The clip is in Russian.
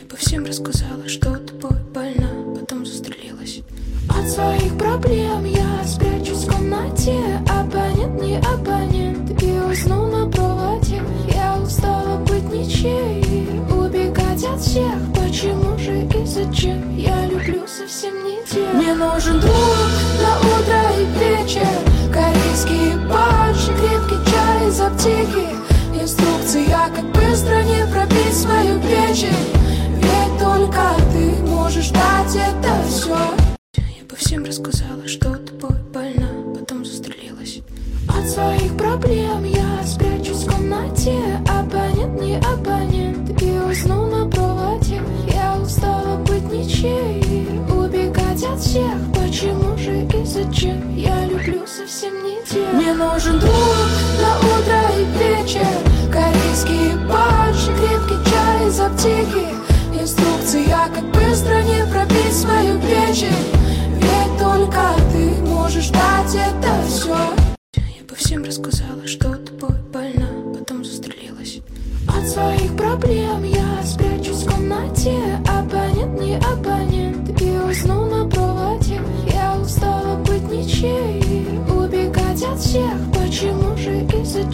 бы всем рассказала, что тобой больна, потом застрелилась. От своих проблем я спрячусь в комнате. Абонент, не абонент, и усну на проводе. Я устала быть ничьей, убегать от всех. Почему же и зачем? Я люблю совсем не тех. Мне нужен друг на утро и вечер. Корейский борщ, крепкий чай из аптеки. Инструкция, как быстро не пробить свою печень. Ведь только ты можешь дать это все. Я бы всем рассказала, что тобой больна, потом застрелилась. От своих проблем я спрячусь в комнате. Абонент, не абонент, и усну на проводе. Я устала быть ничьей, убегать от всех. Почему же и зачем? Я люблю совсем не тех. Мне нужен друг на утро и вечер. Корейский борщ, крепкий чай из аптеки. Инструкция, как быстро не пробить свою печень. Ведь только ты можешь дать это все. Я бы всем рассказала, что тобой больна, потом застрелилась. От своих проблем я спрячусь в комнате.